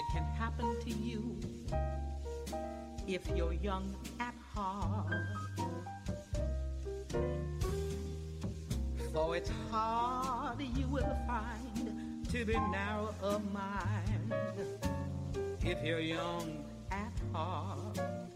can happen to you if you're young at heart. For it's hard you will find to be narrow of mind if you're young at heart.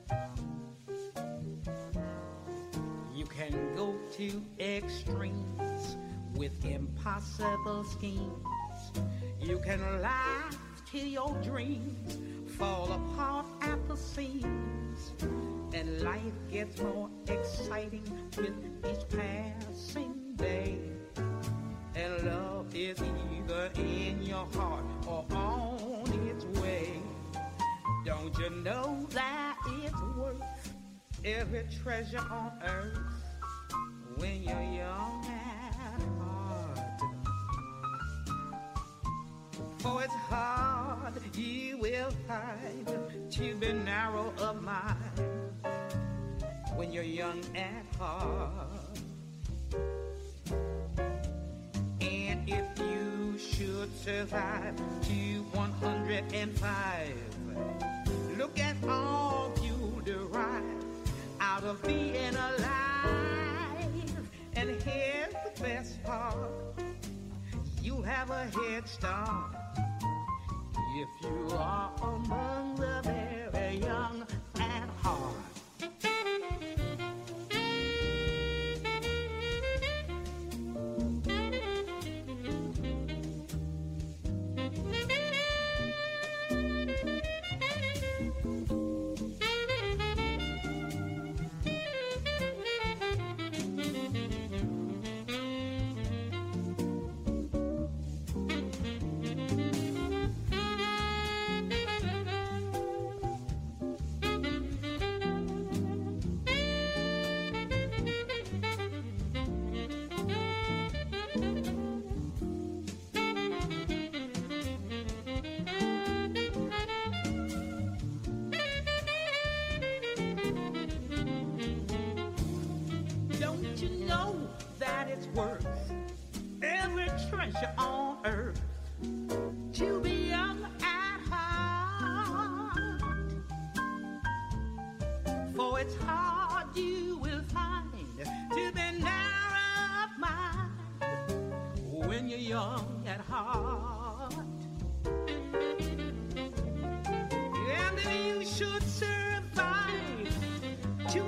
You can go to extremes with impossible schemes. You can laugh till your dreams fall apart at the seams, and life gets more exciting with each passing day. And love is either in your heart or on its way. Don't you know that it's worth every treasure on earth when you're young at heart? For it's hard you will find to be narrow of mind when you're young at heart. And if you should survive to 105, look at all you derive out of being alive. And here's the best part, you'll have a head start if you are among the very young at heart. On earth to be young at heart. For it's hard you will find to be narrow of mind when you're young at heart. And if you should survive to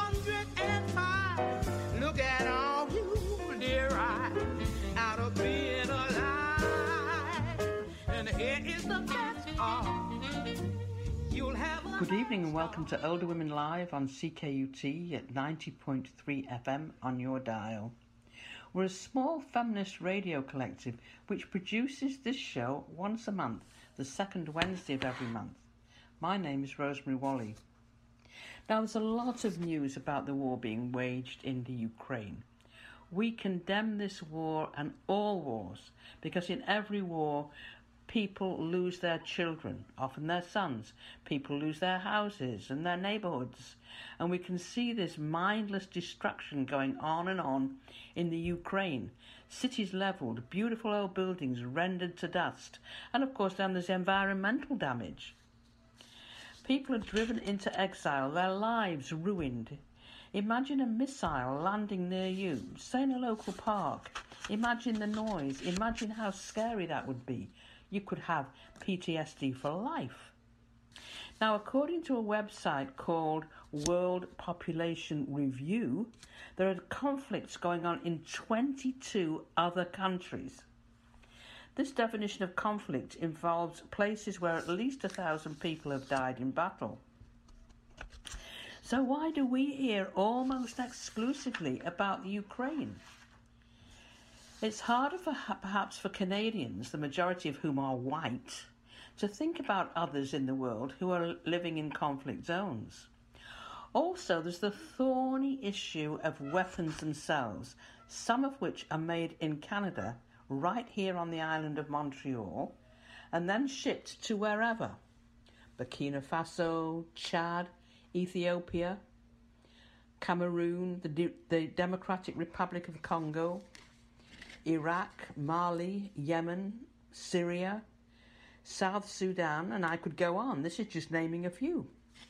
105, look at all you derive out of being alive. And here is the best part, you'll have a... Good evening and welcome to Older Women Live on CKUT at 90.3 FM on your dial. We're a small feminist radio collective which produces this show once a month, the second Wednesday of every month. My name is Rosemary Wally. Now, there's a lot of news about the war being waged in the Ukraine. We condemn this war and all wars because in every war people lose their children, often their sons. People lose their houses and their neighbourhoods. And we can see this mindless destruction going on in the Ukraine. Cities levelled, beautiful old buildings rendered to dust. And of course then there's environmental damage. People are driven into exile, their lives ruined. Imagine a missile landing near you, say in a local park. Imagine the noise. Imagine how scary that would be. You could have PTSD for life. Now, according to a website called World Population Review, there are conflicts going on in 22 other countries. This definition of conflict involves places where at least 1,000 people have died in battle. So why do we hear almost exclusively about the Ukraine? It's harder perhaps for Canadians, the majority of whom are white, to think about others in the world who are living in conflict zones. Also, there's the thorny issue of weapons themselves, some of which are made in Canada, right here on the island of Montreal, and then shipped to wherever. Burkina Faso, Chad, Ethiopia, Cameroon, the Democratic Republic of Congo, Iraq, Mali, Yemen, Syria, South Sudan, and I could go on. This is just naming a few.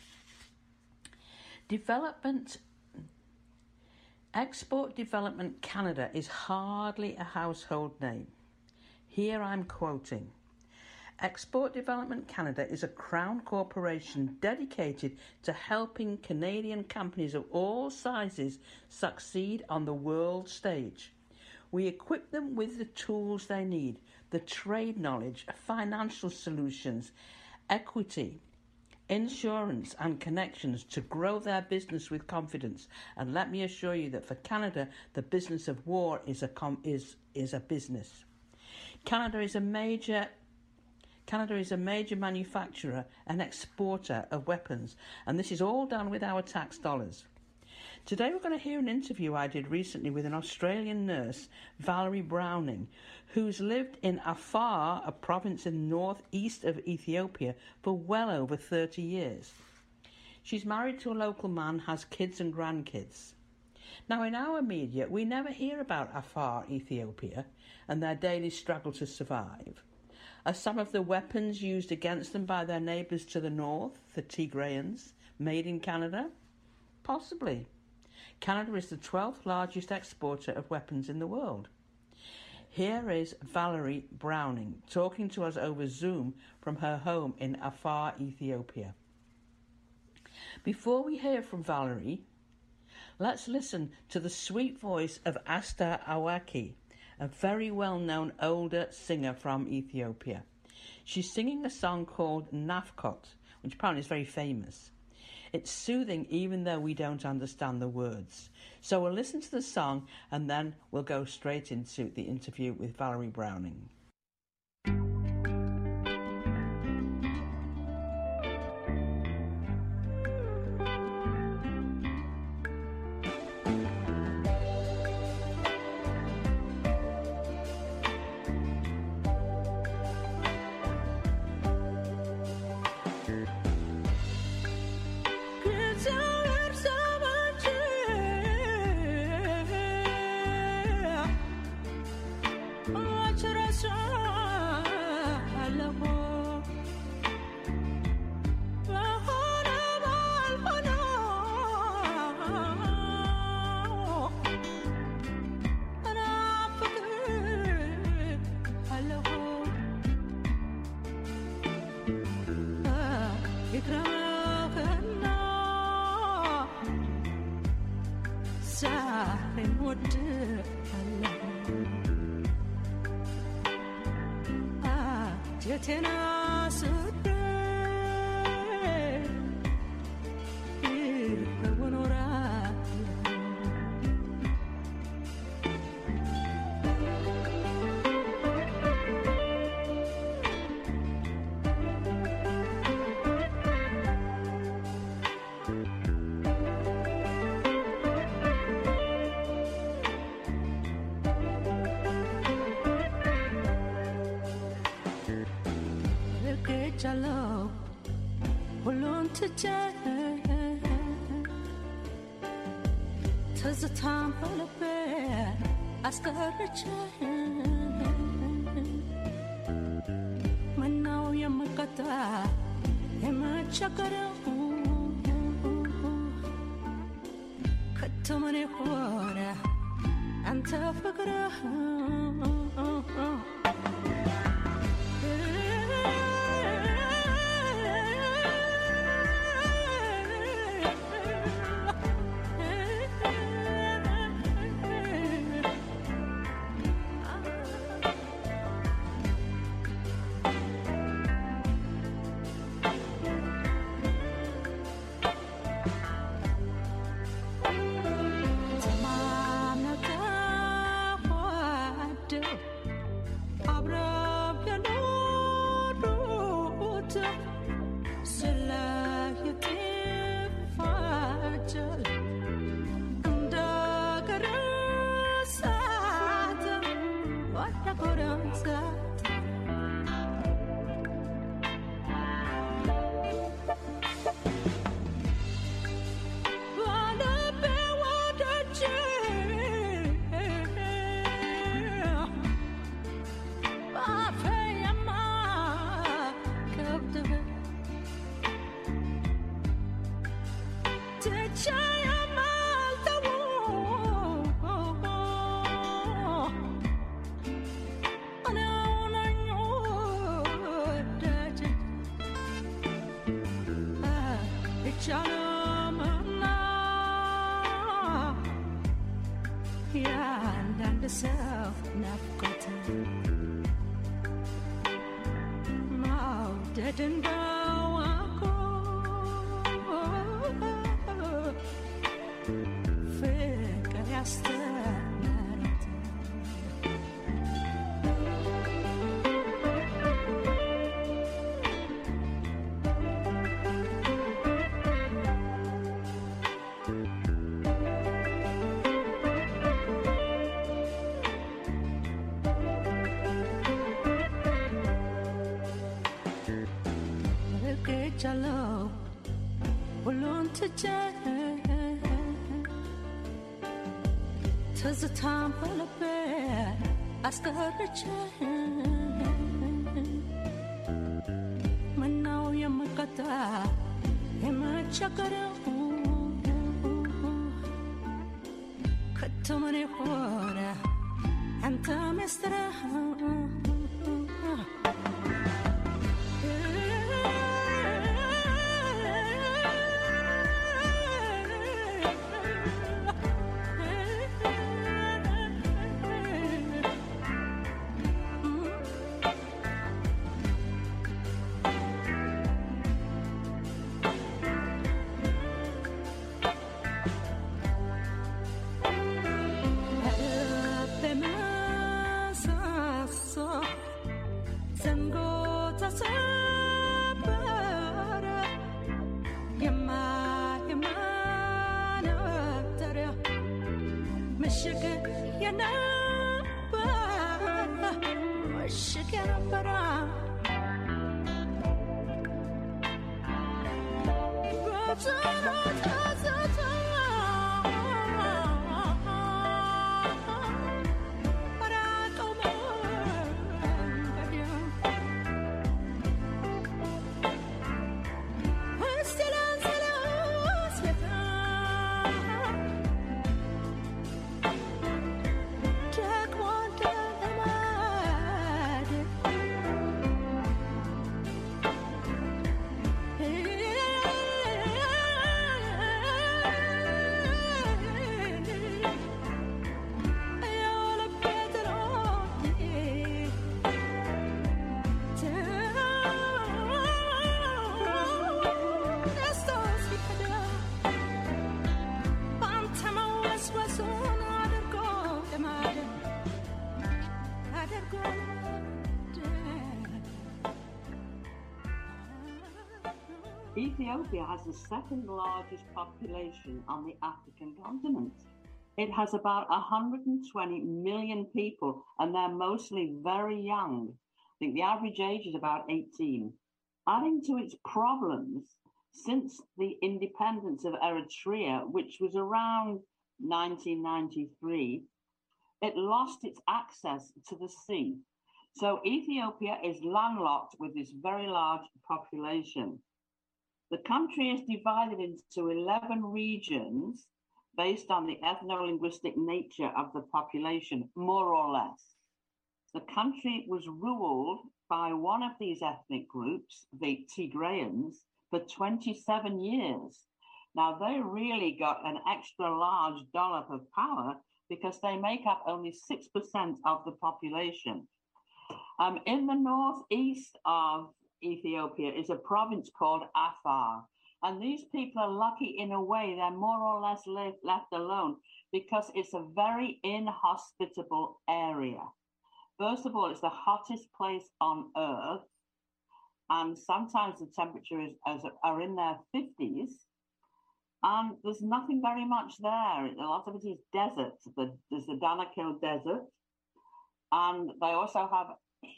Export Development Canada is hardly a household name. Here I'm quoting. Export Development Canada is a Crown corporation dedicated to helping Canadian companies of all sizes succeed on the world stage. We equip them with the tools they need, the trade knowledge, financial solutions, equity, insurance and connections to grow their business with confidence. And let me assure you that for Canada, the business of war is a business. Canada is a major manufacturer and exporter of weapons, and this is all done with our tax dollars. Today we're going to hear an interview I did recently with an Australian nurse, Valerie Browning, who's lived in Afar, a province in the northeast of Ethiopia, for well over 30 years. She's married to a local man, has kids and grandkids. Now, in our media, we never hear about Afar, Ethiopia, and their daily struggle to survive. Are some of the weapons used against them by their neighbours to the north, the Tigrayans, made in Canada? Possibly. Canada is the 12th largest exporter of weapons in the world. Here is Valerie Browning talking to us over Zoom from her home in Afar, Ethiopia. Before we hear from Valerie, let's listen to the sweet voice of Asta Awaki, a very well-known older singer from Ethiopia. She's singing a song called Nafkot, which apparently is very famous. It's soothing even though we don't understand the words. So we'll listen to the song and then we'll go straight into the interview with Valerie Browning. አይቻልም እና የአንዳንድ ሰው ናፍቆት መውደድ እንዳዋቆ ፍቅር ያስተምራት ርቅቻለሁ ሁሉን ትቼ ትዝታም በልቤ አስቀርቼ ምነው የምቀጣ የምቸገረው ከቶ ምን ሆነ አንተ ምስጢር Ethiopia has the second largest population on the African continent. It has about 120 million people, and they're mostly very young. I think the average age is about 18. Adding to its problems, since the independence of Eritrea, which was around 1993, it lost its access to the sea. So Ethiopia is landlocked with this very large population. The country is divided into 11 regions based on the ethno-linguistic nature of the population, more or less. The country was ruled by one of these ethnic groups, the Tigrayans, for 27 years. Now, they really got an extra large dollop of power because they make up only 6% of the population. In the northeast of Ethiopia is a province called Afar. And these people are lucky in a way, they're more or less left alone because it's a very inhospitable area. First of all, it's the hottest place on earth. And sometimes the temperatures are in their 50s. And there's nothing very much there. A lot of it is desert. There's the Danakil Desert. And they also have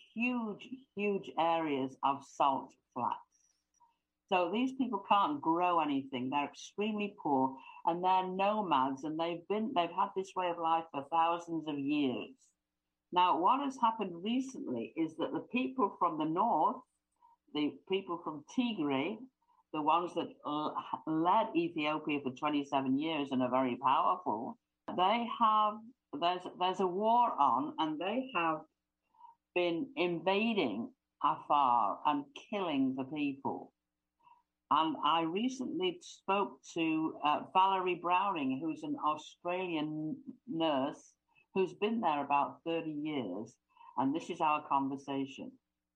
huge areas of salt flats. So these people can't grow anything. They're extremely poor and they're nomads, and they've had this way of life for thousands of years. Now, what has happened recently is that the people from the north, the people from Tigray, the ones that led Ethiopia for 27 years and are very powerful, there's a war on, and they have been invading Afar and killing the people. And I recently spoke to Valerie Browning, who's an Australian nurse who's been there about 30 years. And this is our conversation.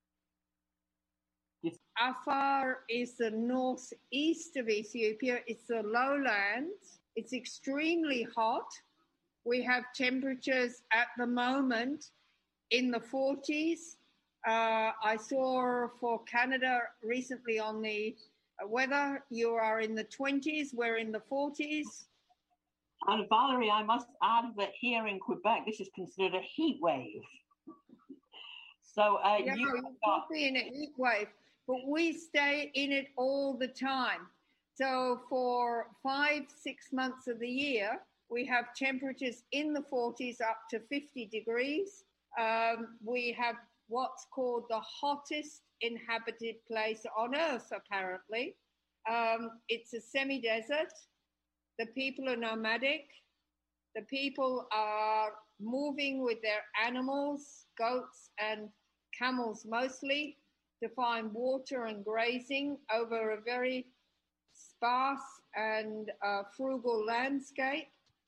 Afar is the northeast of Ethiopia. It's the lowlands. It's extremely hot. We have temperatures at the moment in the 40s. I saw for Canada recently on the weather, you are in the 20s, we're in the 40s. And Valerie, I must add that here in Quebec, this is considered a heat wave. So yeah, you could be in a heat wave, but we stay in it all the time. So for 5-6 months of the year, we have temperatures in the 40s up to 50 degrees. We have what's called the hottest inhabited place on Earth, apparently. It's a semi-desert. The people are nomadic. The people are moving with their animals, goats and camels mostly, to find water and grazing over a very sparse and frugal landscape.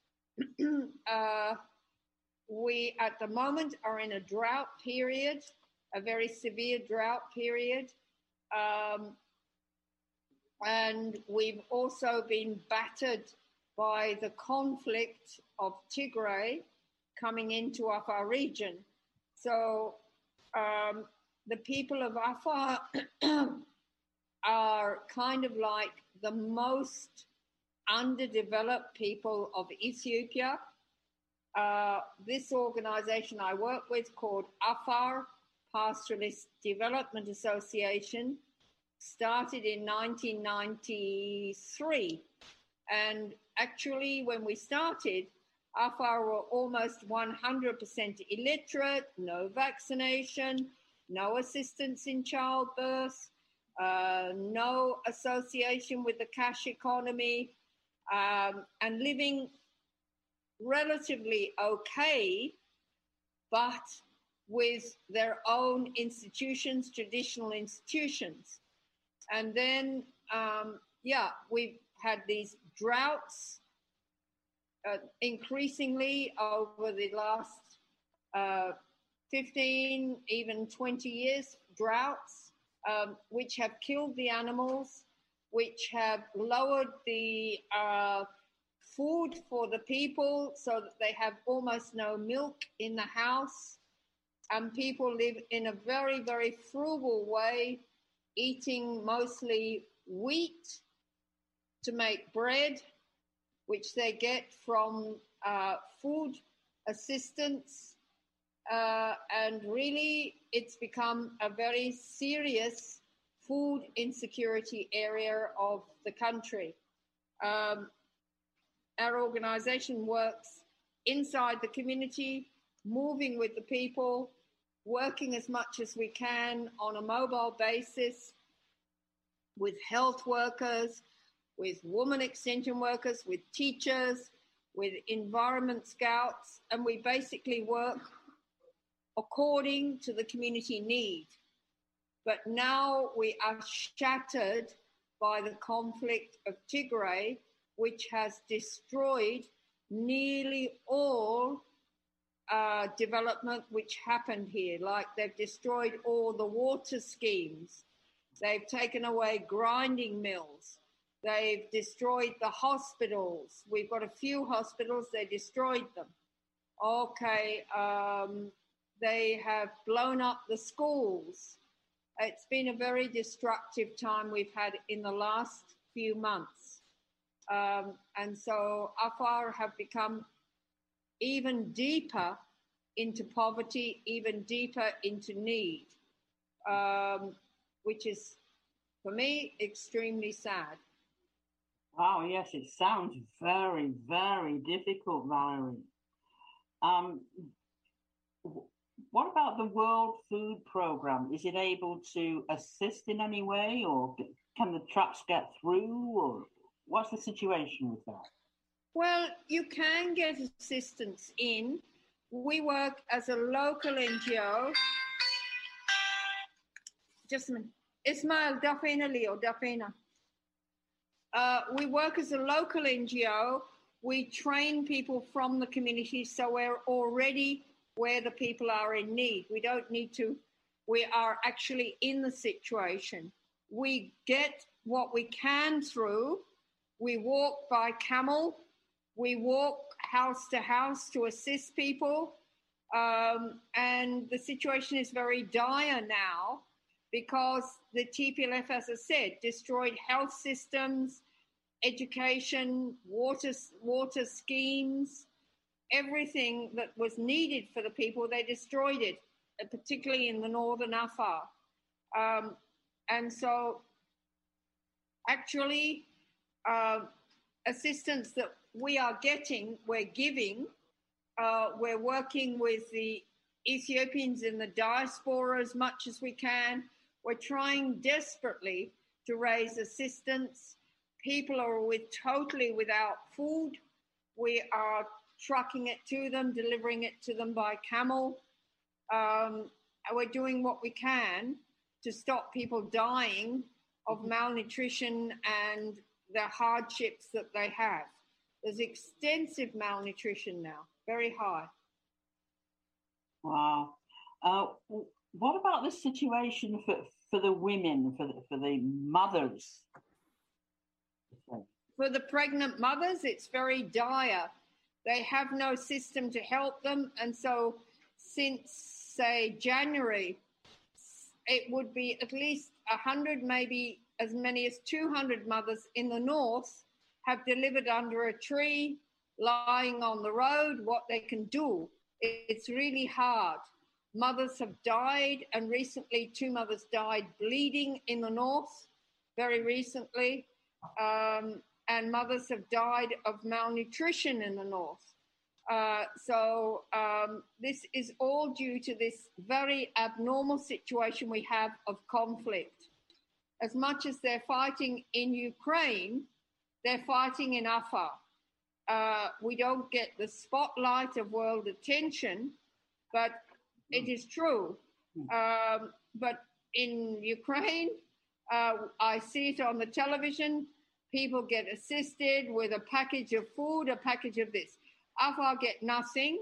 We, at the moment, are in a drought period, a very severe drought period. And we've also been battered by the conflict of Tigray coming into Afar region. So the people of Afar are kind of like the most underdeveloped people of Ethiopia. This organization I work with, called Afar Pastoralist Development Association, started in 1993. And actually, when we started, Afar were almost 100% illiterate, no vaccination, no assistance in childbirth, no association with the cash economy, and living relatively okay, but with their own institutions, traditional institutions. And then, we've had these droughts increasingly over the last 15, even 20 years, droughts, which have killed the animals, which have lowered the food for the people so that they have almost no milk in the house. And people live in a very, very frugal way, eating mostly wheat to make bread, which they get from food assistance. And really, it's become a very serious food insecurity area of the country. Our organization works inside the community, moving with the people, working as much as we can on a mobile basis with health workers, with women extension workers, with teachers, with environment scouts, and we basically work according to the community need. But now we are shattered by the conflict of Tigray, which has destroyed nearly all development which happened here. Like, they've destroyed all the water schemes. They've taken away grinding mills. They've destroyed the hospitals. We've got a few hospitals, they destroyed them. Okay, they have blown up the schools. It's been a very destructive time we've had in the last few months. And so Afar have become even deeper into poverty, even deeper into need, which is, for me, extremely sad. Wow, yes, it sounds very, very difficult, Valerie. What about the World Food Programme? Is it able to assist in any way, or can the trucks get through, or what's the situation with that? Well, you can get assistance in. We work as a local NGO. Just a minute. Ismail, Dafina Leo, Dafina. We work as a local NGO. We train people from the community, so we're already where the people are in need. We don't need to, we are actually in the situation. We get what we can through. We walk by camel. We walk house to house to assist people. And the situation is very dire now because the TPLF, as I said, destroyed health systems, education, water schemes, everything that was needed for the people. They destroyed it, particularly in the northern Afar. And so actually assistance that we are getting, we're giving. We're working with the Ethiopians in the diaspora as much as we can. We're trying desperately to raise assistance. People are totally without food. We are trucking it to them, delivering it to them by camel. And we're doing what we can to stop people dying of malnutrition and the hardships that they have. There's extensive malnutrition now, very high. Wow. What about the situation for the women, for the mothers? For the pregnant mothers, it's very dire. They have no system to help them. And so since, say, January, it would be at least 100, maybe as many as 200 mothers in the north have delivered under a tree, lying on the road, what they can do. It's really hard. Mothers have died, and recently 2 mothers died bleeding in the north, very recently. And mothers have died of malnutrition in the north. So this is all due to this very abnormal situation we have of conflict. As much as they're fighting in Ukraine, they're fighting in Afar. We don't get the spotlight of world attention, but it is true. But in Ukraine, I see it on the television. People get assisted with a package of food, a package of this. Afar get nothing.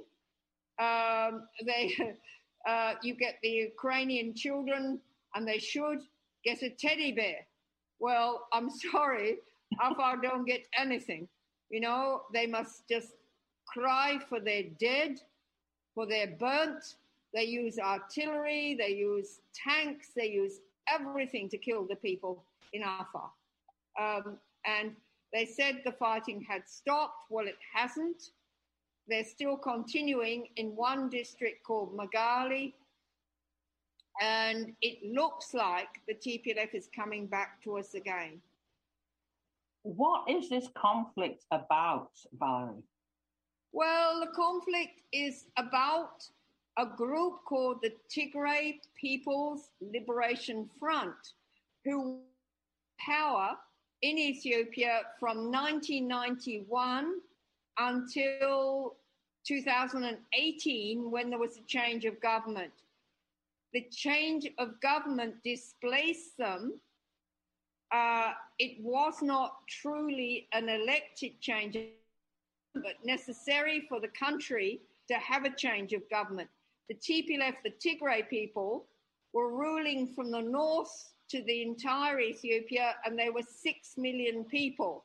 You get the Ukrainian children, and they should get a teddy bear. Well, I'm sorry, Afar don't get anything. You know, they must just cry for their dead, for their burnt. They use artillery, they use tanks, they use everything to kill the people in Afar. And they said the fighting had stopped. Well, it hasn't. They're still continuing in one district called Magali. And it looks like the TPLF is coming back to us again. What is this conflict about, Valerie? Well, the conflict is about a group called the Tigray People's Liberation Front, who power in Ethiopia from 1991 until 2018, when there was a change of government. The change of government displaced them. It was not truly an elected change, but necessary for the country to have a change of government. The TPLF, the Tigray people, were ruling from the north to the entire Ethiopia, and they were 6 million people.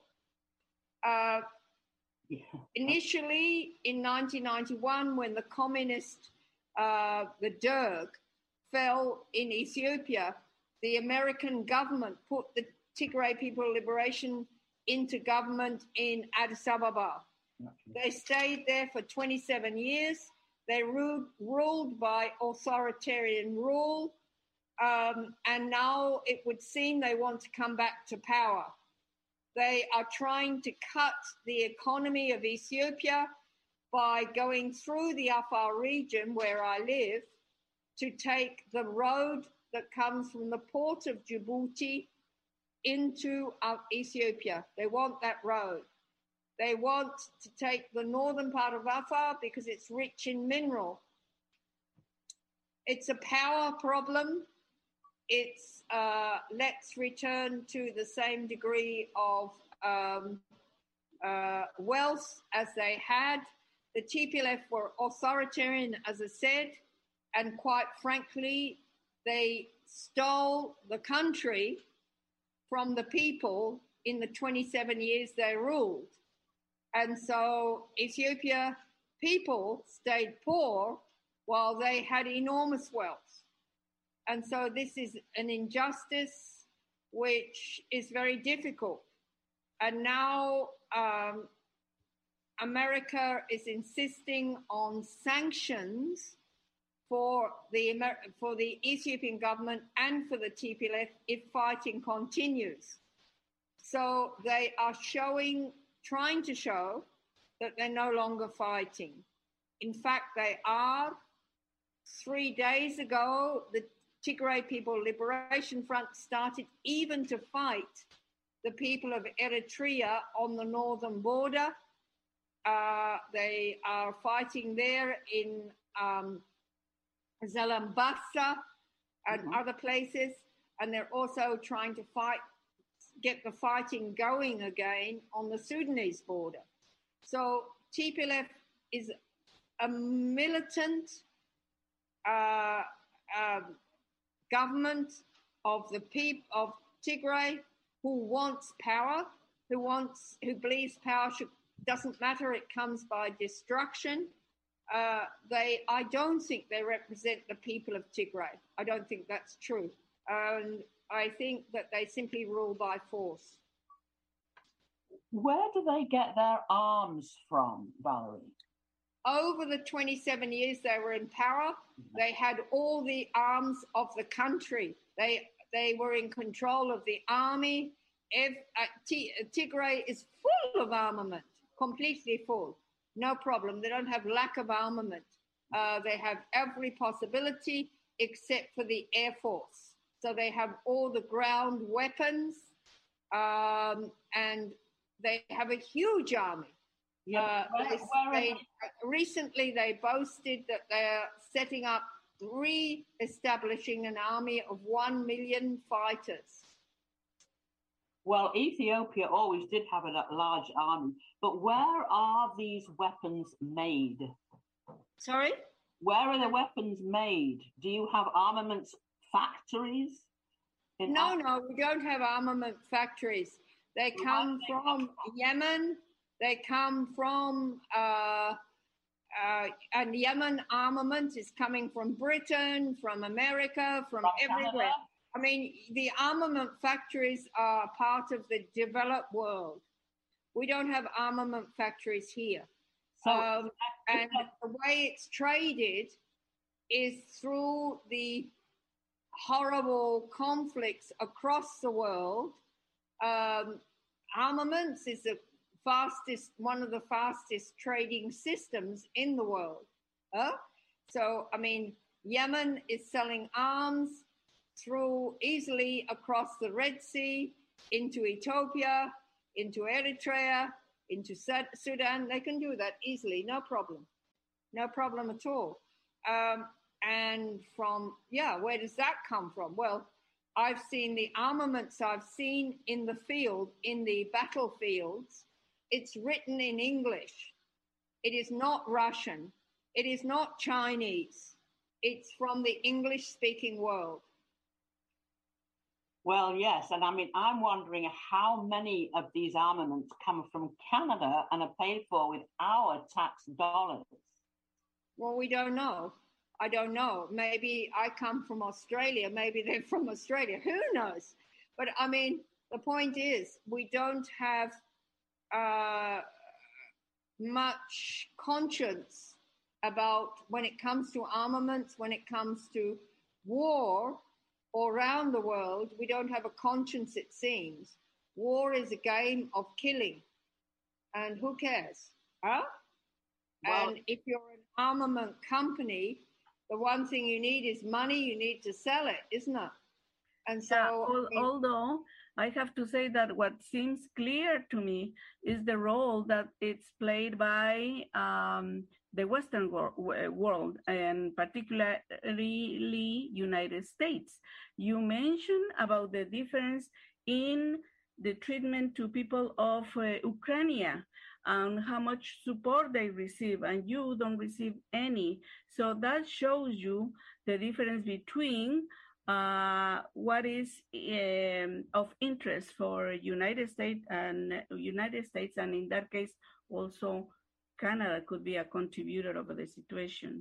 Initially, in 1991, when the communist, the Derg, fell in Ethiopia, the American government put the Tigray People Liberation into government in Addis Ababa. They stayed there for 27 years. They ruled by authoritarian rule. And now it would seem they want to come back to power. They are trying to cut the economy of Ethiopia by going through the Afar region where I live to take the road that comes from the port of Djibouti into Ethiopia. They want that road. They want to take the northern part of Afar because it's rich in mineral. It's a power problem. It's let's return to the same degree of wealth as they had. The TPLF were authoritarian, as I said, and quite frankly, they stole the country from the people in the 27 years they ruled. And so Ethiopia people stayed poor while they had enormous wealth. And so this is an injustice which is very difficult. And now America is insisting on sanctions for the Ethiopian government and for the TPLF if fighting continues. So they are trying to show that they're no longer fighting. In fact, they are. 3 days ago, the Tigray People Liberation Front started even to fight the people of Eritrea on the northern border. They are fighting there in Zalambasa and other places, and they're also trying to get the fighting going again on the Sudanese border. So TPLF is a militant government of the people of Tigray who wants power, who believes power doesn't matter, it comes by destruction. I don't think they represent the people of Tigray. I don't think that's true. And I think that they simply rule by force. Where do they get their arms from, Valerie? Over the 27 years they were in power, they had all the arms of the country. They were in control of the army. Tigray is full of armament, completely full. No problem. They don't have lack of armament. They have every possibility except for the Air Force. So they have all the ground weapons, and they have a huge army. Recently, they boasted that they're setting up, re-establishing an army of 1 million fighters. Well, Ethiopia always did have a large army, but where are these weapons made? Sorry? Where are the weapons made? Do you have armaments factories? No, we don't have armament factories. They come from Yemen. They come from, and Yemen armament is coming from Britain, from America, from everywhere. Canada. I mean, the armament factories are part of the developed world. We don't have armament factories here. And the way it's traded is through the horrible conflicts across the world. Armaments is one of the fastest trading systems in the world. So, I mean, Yemen is selling arms easily across the Red Sea, into Ethiopia, into Eritrea, into Sudan. They can do that easily, no problem. No problem at all. And where does that come from? Well, I've seen the armaments I've seen in the field, in the battlefields. It's written in English. It is not Russian. It is not Chinese. It's from the English-speaking world. Well, yes. And I mean, I'm wondering how many of these armaments come from Canada and are paid for with our tax dollars. Well, we don't know. I don't know. Maybe I come from Australia. Maybe they're from Australia. Who knows? But I mean, the point is, we don't have much conscience about when it comes to armaments, when it comes to war all around the world. We don't have a conscience, it seems. War is a game of killing. And who cares? Well, and if you're an armament company, the one thing you need is money. You need to sell it, isn't it? And so, although I have to say that what seems clear to me is the role that it's played by the Western world, and particularly United States. You mentioned about the difference in the treatment to people of Ukraine and how much support they receive, and you don't receive any. So that shows you the difference between what is of interest for United States, and in that case also Canada could be a contributor of the situation.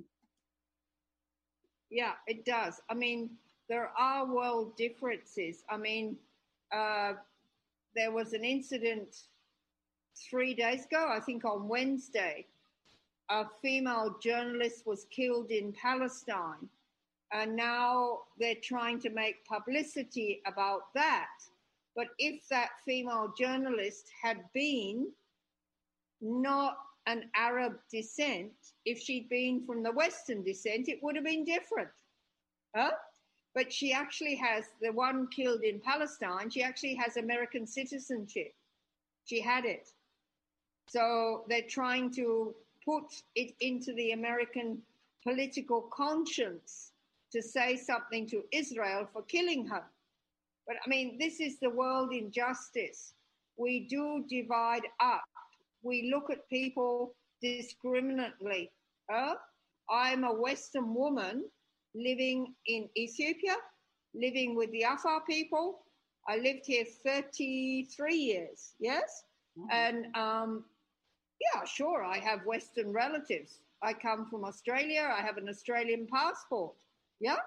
Yeah, it does. I mean, there are world differences. I mean, there was an incident 3 days ago, I think on Wednesday. A female journalist was killed in Palestine, and now they're trying to make publicity about that. But if that female journalist had been not an Arab descent, if she'd been from the Western descent, it would have been different. Huh? But she actually has, the one killed in Palestine, she actually has American citizenship. She had it. So they're trying to put it into the American political conscience to say something to Israel for killing her. But I mean, this is the world injustice. We do divide up. We look at people discriminately. I'm a Western woman living in Ethiopia, living with the Afar people. I lived here 33 years, yes? Mm-hmm. And yeah, sure, I have Western relatives. I come from Australia. I have an Australian passport, yeah?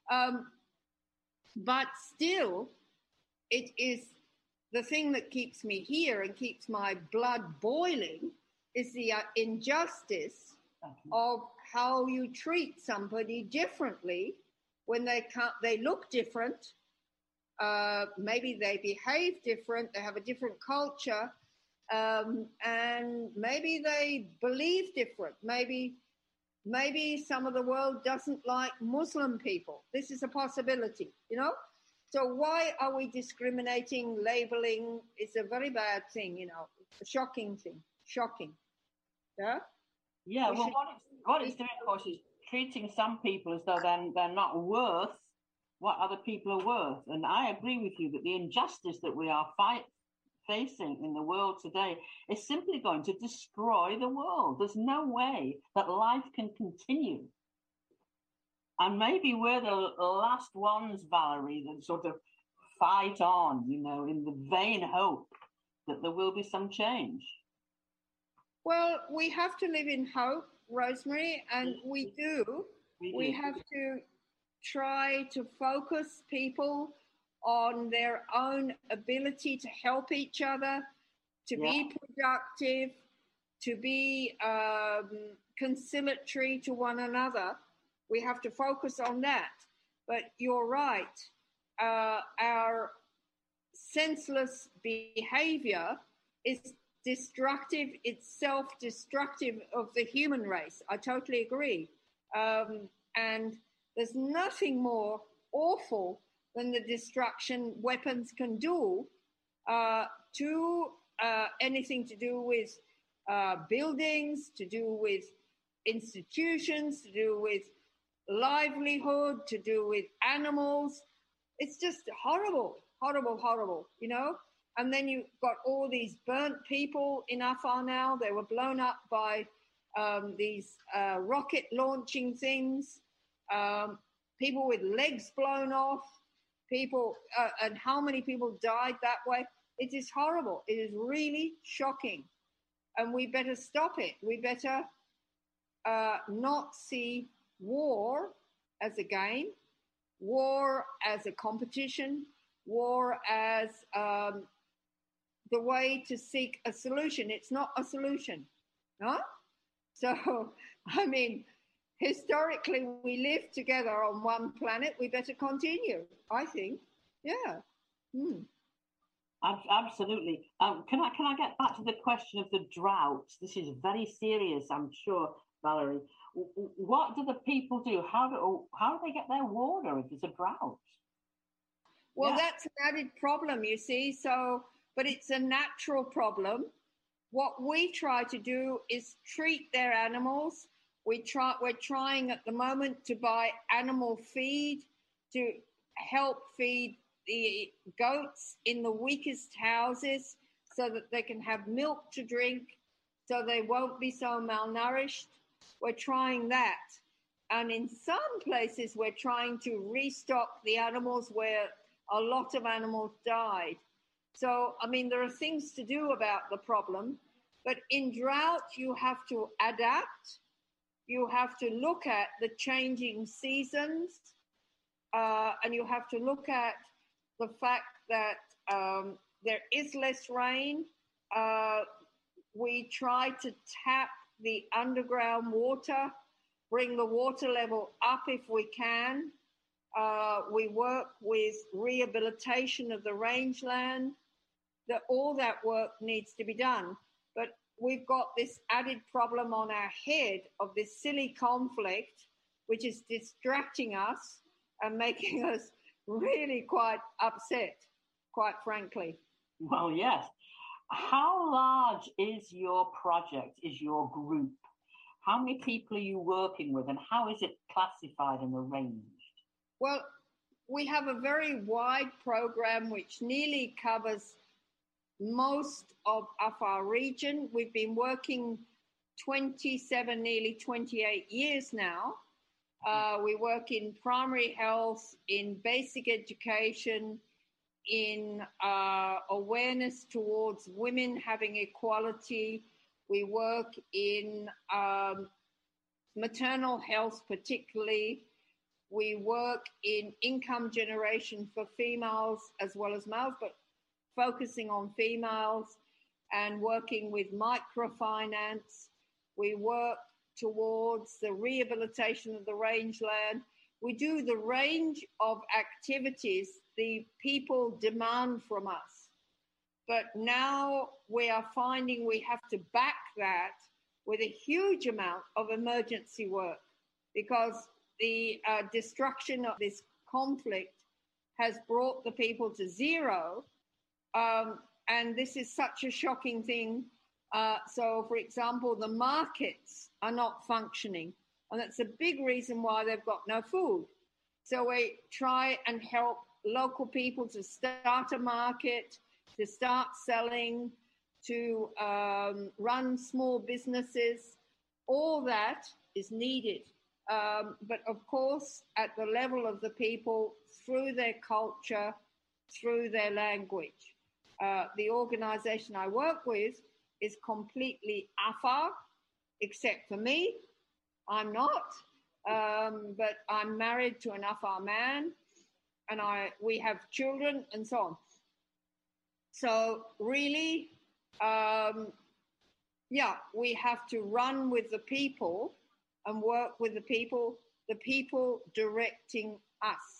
But still, it is the thing that keeps me here and keeps my blood boiling is the injustice of how you treat somebody differently when they look different. Maybe they behave different. They have a different culture. And maybe they believe different. Maybe some of the world doesn't like Muslim people. This is a possibility, you know? So why are we discriminating, labeling? It's a very bad thing, you know, a shocking thing, shocking. Yeah? Yeah, well, what it's doing, of course, is treating some people as though they're not worth what other people are worth. And I agree with you that the injustice that we are facing in the world today is simply going to destroy the world. There's no way that life can continue. And maybe we're the last ones, Valerie, that sort of fight on, you know, in the vain hope that there will be some change. Well, we have to live in hope, Rosemary, and we do. We have to try to focus people on their own ability to help each other, to be productive, to be conciliatory to one another. We have to focus on that. But you're right. Our senseless behavior is destructive. It's self-destructive of the human race. I totally agree. And there's nothing more awful than the destruction weapons can do to anything to do with buildings, to do with institutions, to do with livelihood, to do with animals. It's just horrible, horrible, horrible, you know? And then you've got all these burnt people in Afar now. They were blown up by these rocket launching things, people with legs blown off, people, and how many people died that way. It is horrible. It is really shocking. And we better stop it. We better not see war as a game, war as a competition, war as the way to seek a solution. It's not a solution, no? So, I mean, historically, we live together on one planet. We better continue, I think. Yeah. Absolutely. Can I get back to the question of the drought? This is very serious, I'm sure, Valerie. What do the people do? How do they get their water if there's a drought? Well, that's an added problem, you see. So, but it's a natural problem. What we try to do is treat their animals. We're trying at the moment to buy animal feed to help feed the goats in the weakest houses so that they can have milk to drink, so they won't be so malnourished. We're trying that. And in some places, we're trying to restock the animals where a lot of animals died. So, I mean, there are things to do about the problem, but in drought, you have to adapt. You have to look at the changing seasons, and you have to look at the fact that there is less rain. We try to tap the underground water, bring the water level up if we can. We work with rehabilitation of the rangeland. All that work needs to be done. But we've got this added problem on our head of this silly conflict, which is distracting us and making us really quite upset, quite frankly. Well, yes. How large is your project, is your group? How many people are you working with, and how is it classified and arranged? Well, we have a very wide program which nearly covers most of our region. We've been working 27, nearly 28 years now. We work in primary health, in basic education, in awareness towards women having equality. We work in maternal health particularly. We work in income generation for females as well as males, but focusing on females, and working with microfinance. We work towards the rehabilitation of the rangeland. We do the range of activities the people demand from us. But now we are finding we have to back that with a huge amount of emergency work, because the destruction of this conflict has brought the people to zero. And this is such a shocking thing. So, for example, the markets are not functioning. And that's a big reason why they've got no food. So we try and help local people to start a market, to start selling, to run small businesses. All that is needed. But of course, at the level of the people, through their culture, through their language. The organization I work with is completely Afar, except for me. I'm not, but I'm married to an Afar man, and we have children and so on. So really, we have to run with the people and work with the people directing us.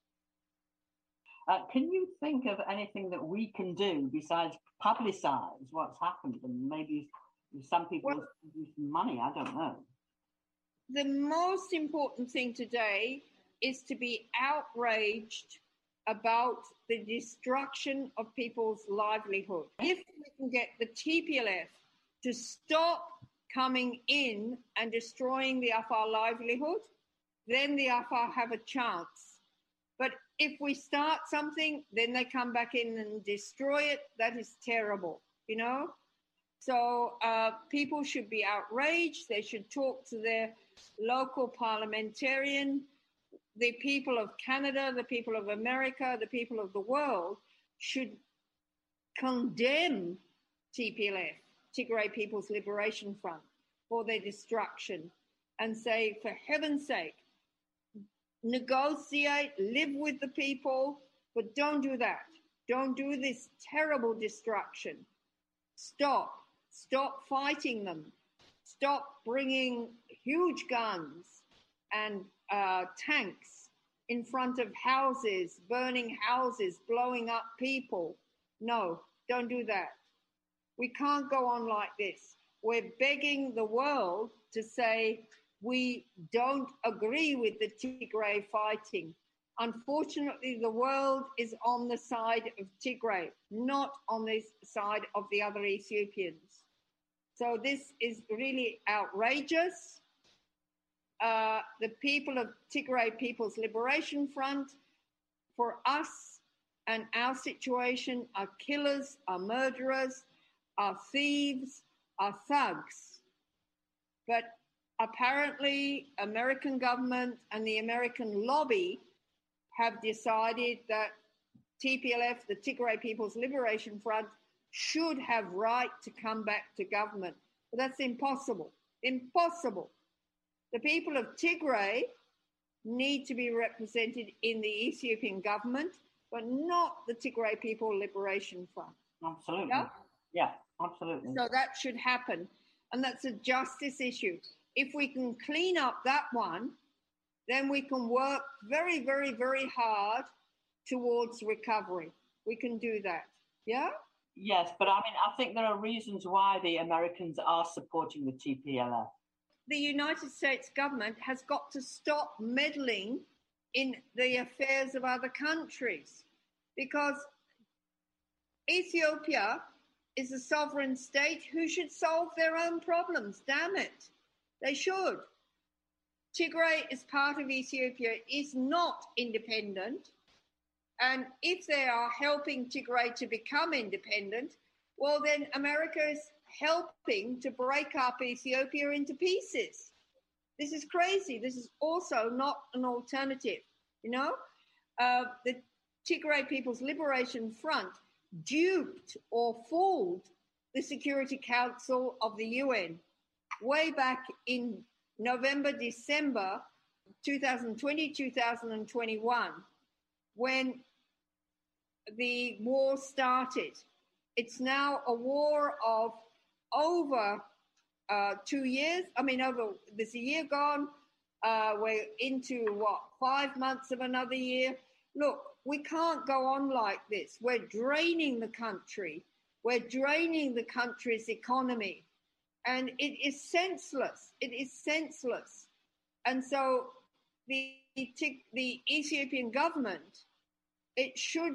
Can you think of anything that we can do besides publicize what's happened, and maybe some people use money? I don't know. The most important thing today is to be outraged about the destruction of people's livelihood. If we can get the TPLF to stop coming in and destroying the Afar livelihood, then the Afar have a chance. But if we start something, then they come back in and destroy it. That is terrible, you know? So people should be outraged. They should talk to their local parliamentarian. The people of Canada, the people of America, the people of the world should condemn TPLF, Tigray People's Liberation Front, for their destruction, and say, for heaven's sake, negotiate, live with the people, but don't do that. Don't do this terrible destruction. Stop fighting them. Stop bringing huge guns and tanks in front of houses, burning houses, blowing up people. No, don't do that. We can't go on like this. We're begging the world to say, we don't agree with the Tigray fighting. Unfortunately, the world is on the side of Tigray, not on the side of the other Ethiopians. So this is really outrageous. The people of Tigray People's Liberation Front, for us, and our situation are killers, are murderers, are thieves, are thugs. But apparently, American government and the American lobby have decided that TPLF, the Tigray People's Liberation Front, should have right to come back to government. But that's impossible. Impossible. The people of Tigray need to be represented in the Ethiopian government, but not the Tigray People Liberation Front. Absolutely. Yeah? Yeah, absolutely. So that should happen. And that's a justice issue. If we can clean up that one, then we can work very, very, very hard towards recovery. We can do that. Yeah? Yes, but I think there are reasons why the Americans are supporting the TPLF. The United States government has got to stop meddling in the affairs of other countries, because Ethiopia is a sovereign state who should solve their own problems. Damn it. They should. Tigray is part of Ethiopia, is not independent. And if they are helping Tigray to become independent, well, then America is helping to break up Ethiopia into pieces. This is crazy. This is also not an alternative. You know, the Tigray People's Liberation Front duped or fooled the Security Council of the UN way back in November, December 2020, 2021, when the war started. It's now a war of over 2 years. There's a year gone. We're into 5 months of another year. Look, we can't go on like this. We're draining the country. We're draining the country's economy. And it is senseless. It is senseless. And so the Ethiopian government, it should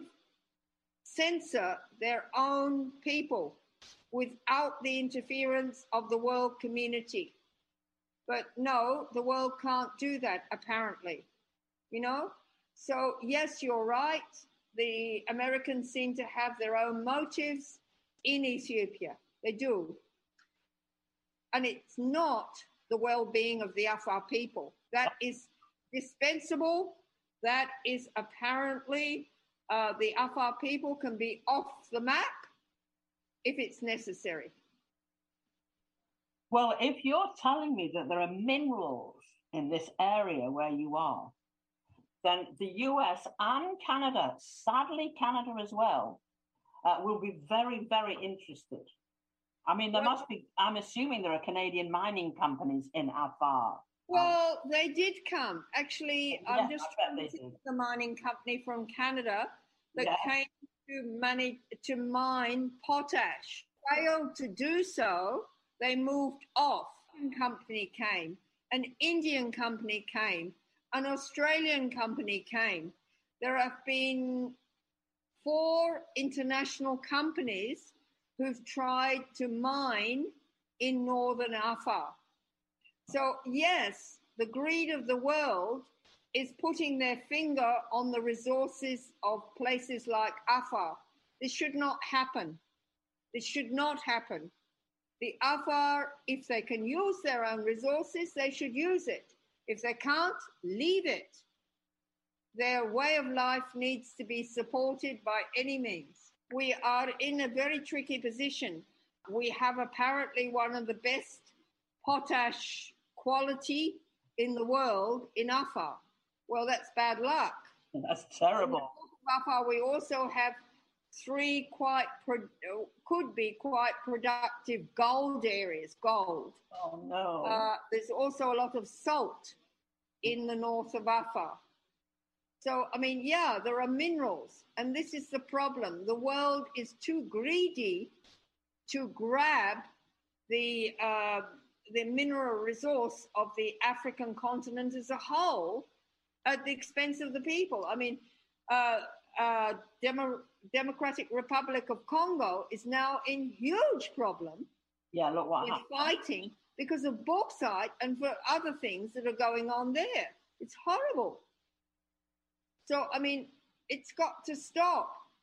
censor their own people without the interference of the world community. But no, the world can't do that, apparently. You know? So, yes, you're right. The Americans seem to have their own motives in Ethiopia. They do. And it's not the well-being of the Afar people. That is dispensable. That is apparently the Afar people can be off the map if it's necessary. Well, if you're telling me that there are minerals in this area where you are, then the US and Canada, sadly Canada as well, will be very, very interested. There must be, I'm assuming there are Canadian mining companies in Afar. Well, they did come. Actually, I'm just trying to think of the mining company from Canada that came to mine potash. Failed to do so, they moved off. An American company came, an Indian company came, an Australian company came. There have been 4 international companies who've tried to mine in northern Afar. So, yes, the greed of the world is putting their finger on the resources of places like Afar. This should not happen. This should not happen. The Afar, if they can use their own resources, they should use it. If they can't, leave it. Their way of life needs to be supported by any means. We are in a very tricky position. We have apparently one of the best potash quality in the world in Afar. Well, that's bad luck. That's terrible. In Afar, we also have 3 could be quite productive gold areas, gold. Oh, no. There's also a lot of salt in the north of Afar. So, there are minerals, and this is the problem. The world is too greedy to grab the mineral resource of the African continent as a whole at the expense of the people. Democratic Republic of Congo is now in huge problem. Yeah, look what happened. Fighting because of bauxite and for other things that are going on there. It's horrible. So, it's got to stop.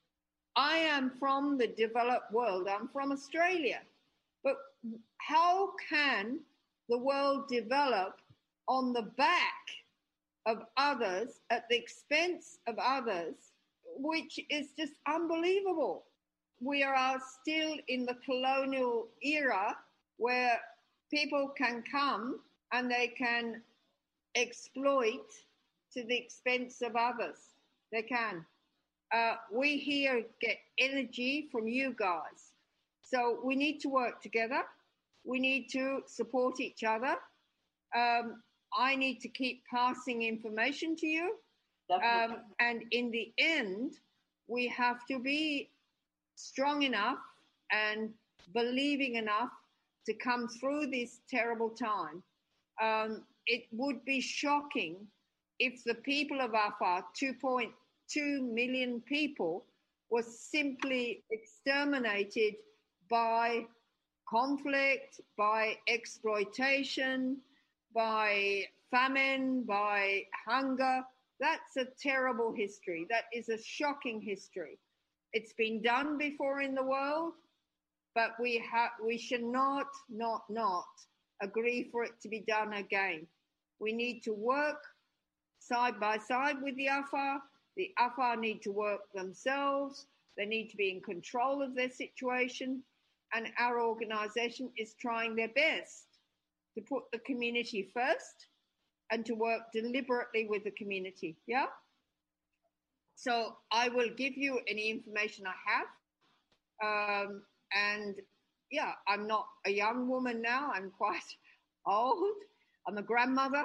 I am from the developed world. I'm from Australia. But how can the world develop on the back of others, at the expense of others, which is just unbelievable? We are still in the colonial era where people can come and they can exploit to the expense of others. They can. We here get energy from you guys. So we need to work together. We need to support each other. I need to keep passing information to you. And in the end, we have to be strong enough and believing enough to come through this terrible time. It would be shocking if the people of Afar, 2.2 million people, were simply exterminated by conflict, by exploitation, by famine, by hunger. That's a terrible history. That is a shocking history. It's been done before in the world, but we should not agree for it to be done again. We need to work side by side with the Afar. The Afar need to work themselves. They need to be in control of their situation. And our organization is trying their best to put the community first and to work deliberately with the community. Yeah? So I will give you any information I have. And yeah, I'm not a young woman now. I'm quite old. I'm a grandmother.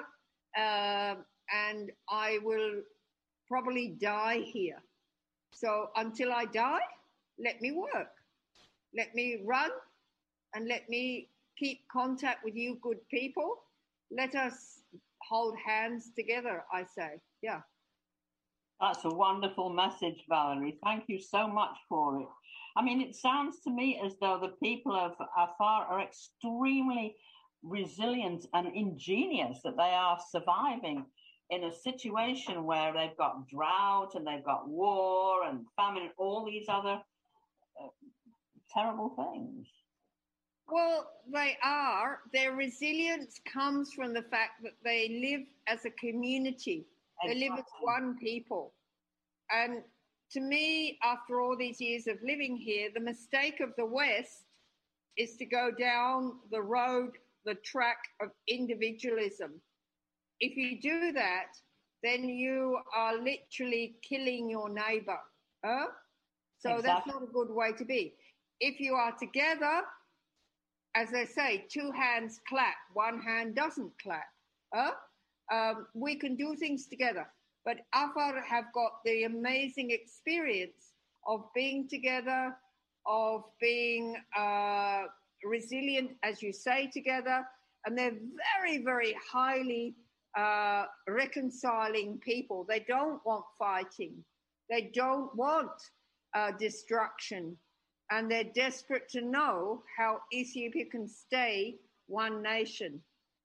And I will probably die here. So until I die, let me work. Let me run and let me keep contact with you good people. Let us hold hands together, I say. Yeah. That's a wonderful message, Valerie. Thank you so much for it. I mean, it sounds to me as though the people of Afar are extremely resilient and ingenious, that they are surviving in a situation where they've got drought and they've got war and famine and all these other terrible things. Well, they are. Their resilience comes from the fact that they live as a community. Exactly. They live as one people. And to me, after all these years of living here, the mistake of the West is to go down the road, the track of individualism. If you do that, then you are literally killing your neighbor. So exactly. That's not a good way to be. If you are together, as they say, two hands clap, one hand doesn't clap. We can do things together. But Afar have got the amazing experience of being together, of being resilient, as you say, together. And they're very, very highly reconciling people. They don't want fighting. They don't want destruction. And they're desperate to know how Ethiopia can stay one nation.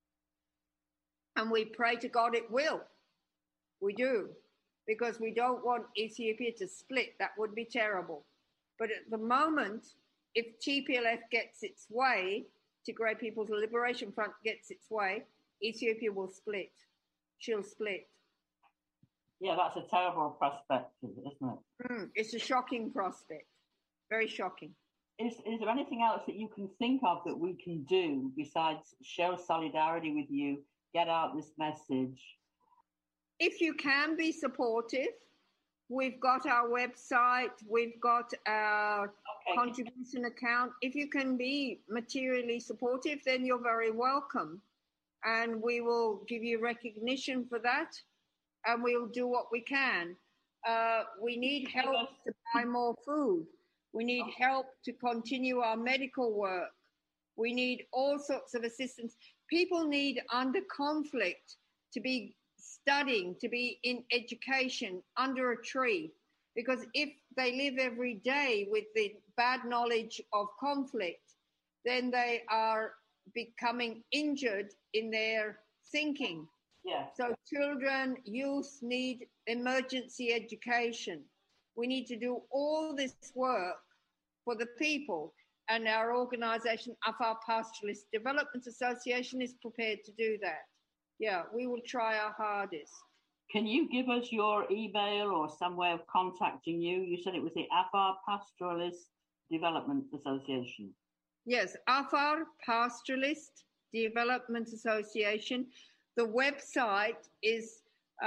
And we pray to God it will. We do. Because we don't want Ethiopia to split. That would be terrible. But at the moment, if TPLF gets its way, Tigray People's Liberation Front gets its way, Ethiopia will split. She'll split. Yeah, that's a terrible prospect, isn't it? It's a shocking prospect. Very shocking. Is there anything else that you can think of that we can do besides show solidarity with you, get out this message? If you can be supportive, we've got our website, we've got our contribution account. If you can be materially supportive, then you're very welcome. And we will give you recognition for that. And we'll do what we can. We need help to buy more food. We need help to continue our medical work. We need all sorts of assistance. People need, under conflict, to be studying, to be in education under a tree. Because if they live every day with the bad knowledge of conflict, then they are becoming injured in their thinking. Yeah. So children, youth need emergency education. We need to do all this work for the people. And our organization, Afar Pastoralist Development Association, is prepared to do that. Yeah, we will try our hardest. Can you give us your email or some way of contacting you? You said it was the Afar Pastoralist Development Association. Yes, Afar Pastoralist Development Association. The website is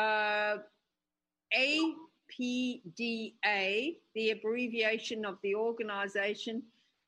APDA, the abbreviation of the organization,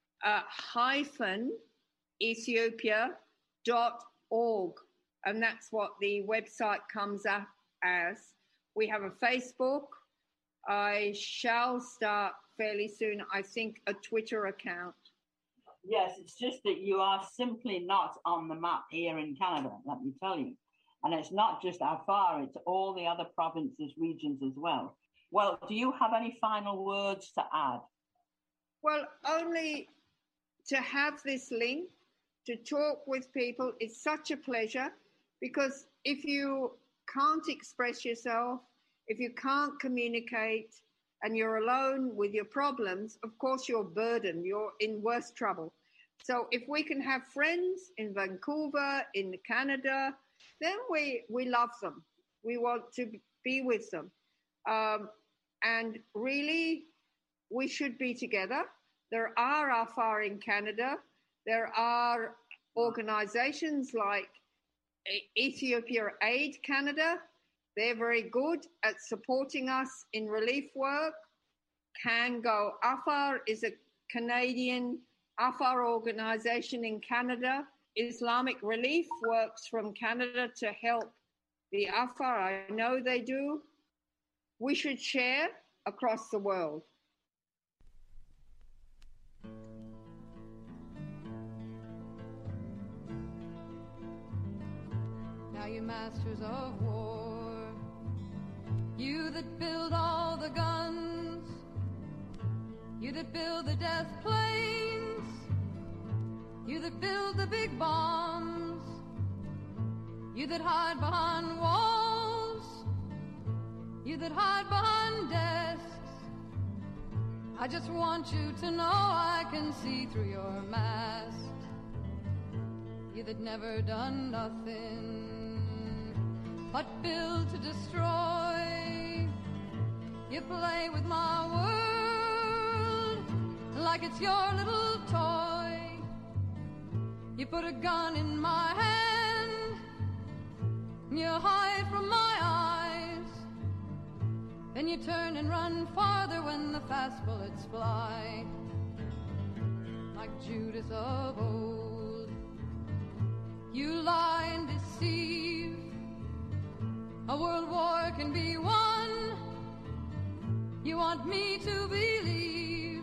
-Ethiopia.org. And that's what the website comes up as. We have a Facebook. I shall start fairly soon, I think, a Twitter account. Yes, it's just that you are simply not on the map here in Canada, let me tell you. And it's not just Afar, it's all the other provinces, regions as well. Well, do you have any final words to add? Well, only to have this link, to talk with people is such a pleasure, because if you can't express yourself, if you can't communicate, and you're alone with your problems, of course you're burdened, you're in worse trouble. So if we can have friends in Vancouver, in Canada, then we love them. We want to be with them. And really, we should be together. There are Afar in Canada. There are organizations like Ethiopia Aid Canada. They're very good at supporting us in relief work. Cango Afar is a Canadian Afar organization in Canada. Islamic Relief works from Canada to help the Afar. I know they do. We should share across the world. Now you masters of war, you that build all the guns, you that build the death planes, you that build the big bombs, you that hide behind walls, you that hide behind desks, I just want you to know I can see through your mask. You that never done nothing but build to destroy, you play with my world like it's your little toy. You put a gun in my hand, you hide from my eyes, then you turn and run farther when the fast bullets fly. Like Judas of old, you lie and deceive. A world war can be won, you want me to believe,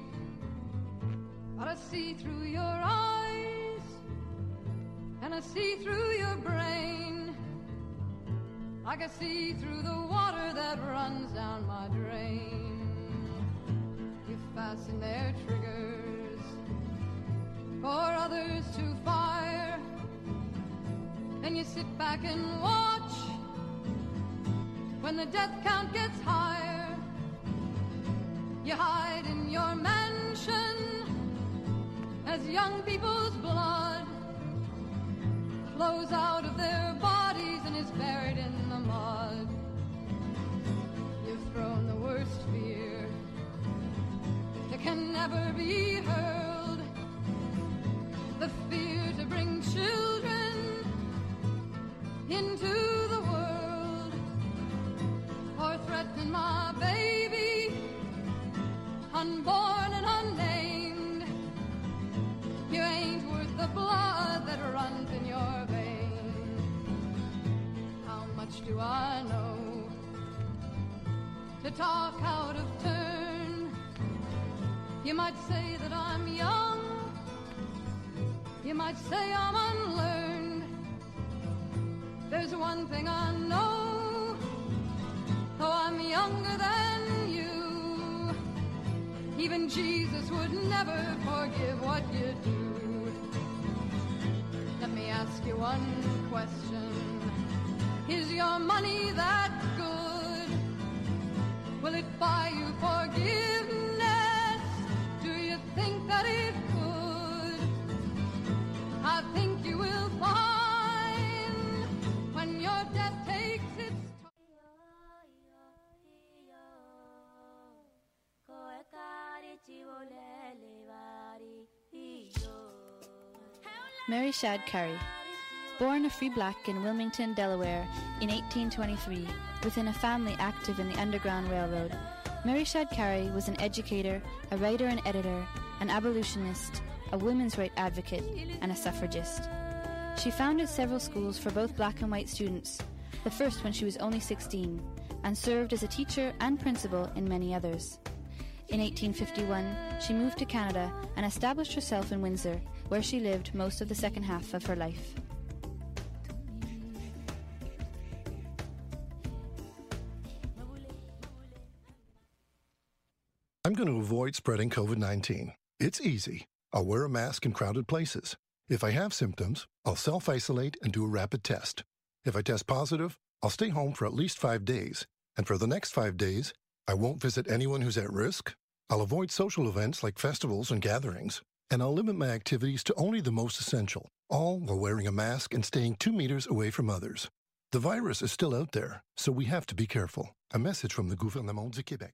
but I see through your eyes, and I see through your brain, like I see through the water that runs down my drain. You fasten their triggers for others to fire, and you sit back and watch when the death count gets higher. You hide in your mansion as young people's blood flows out of their bodies and is buried in the mud. You've thrown the worst fear that can never be hurled, the fear to bring children into the world, or threaten my baby, unborn and unnamed. You ain't worth the blood that runs in your veins. How much do I know to talk out of turn? You might say that I'm young, you might say I'm unlearned. There's one thing I know, though I'm younger than you, even Jesus would never forgive what you do. Let me ask you one question. Is your money that good? Will it buy you forgiveness that it could. I think you will find when your death takes its Mary Shad Carey. Born a free black in Wilmington, Delaware in 1823, within a family active in the Underground Railroad, Mary Shad Carey was an educator, a writer and editor, an abolitionist, a women's rights advocate, and a suffragist. She founded several schools for both black and white students, the first when she was only 16, and served as a teacher and principal in many others. In 1851, she moved to Canada and established herself in Windsor, where she lived most of the second half of her life. I'm going to avoid spreading COVID-19. It's easy. I'll wear a mask in crowded places. If I have symptoms, I'll self-isolate and do a rapid test. If I test positive, I'll stay home for at least 5 days. And for the next 5 days, I won't visit anyone who's at risk. I'll avoid social events like festivals and gatherings. And I'll limit my activities to only the most essential, all while wearing a mask and staying 2 meters away from others. The virus is still out there, so we have to be careful. A message from the Gouvernement du Québec.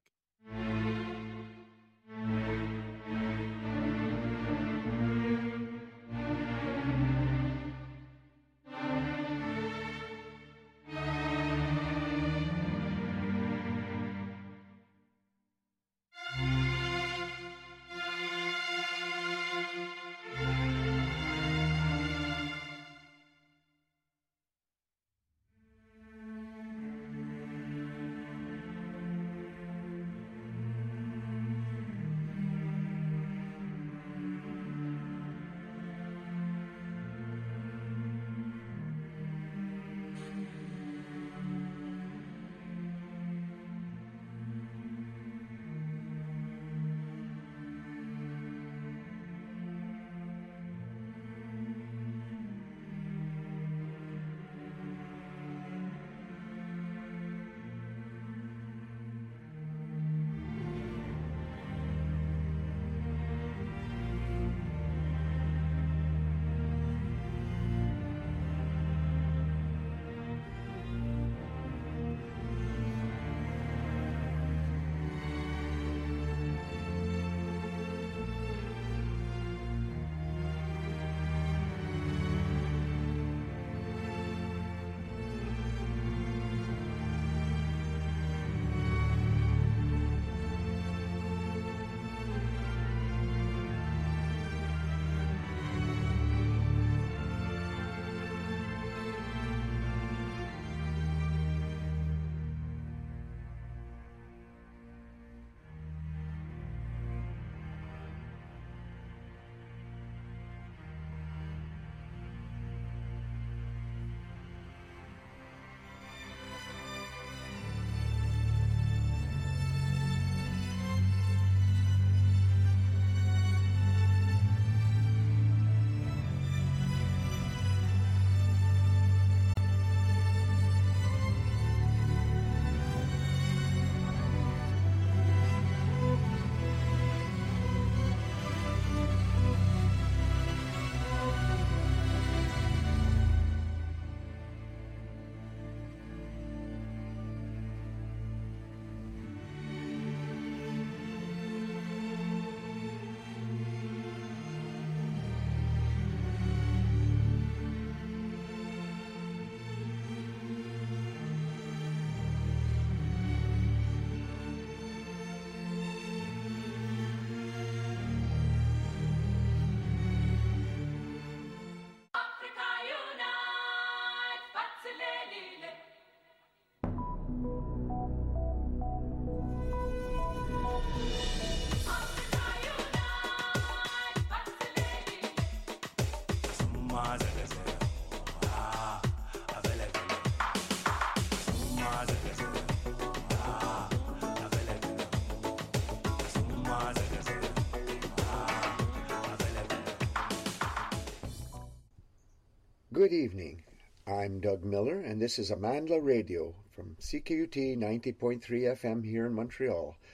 Good evening. I'm Doug Miller, and this is Amandla Radio from CKUT 90.3 FM here in Montreal.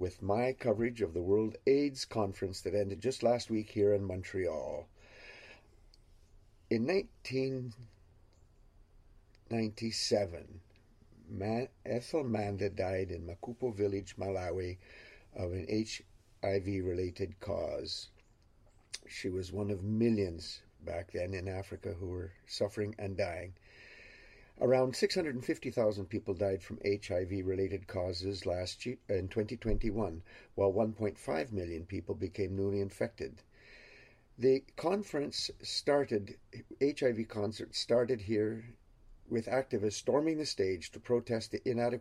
with my coverage of the World AIDS Conference that ended just last week here in Montreal. In 1997, Ethel Manda died in Makupo Village, Malawi, of an HIV-related cause. She was one of millions back then in Africa who were suffering and dying. Around 650,000 people died from HIV-related causes last year, in 2021, while 1.5 million people became newly infected. The conference started, HIV concert started here with activists storming the stage to protest the inadequate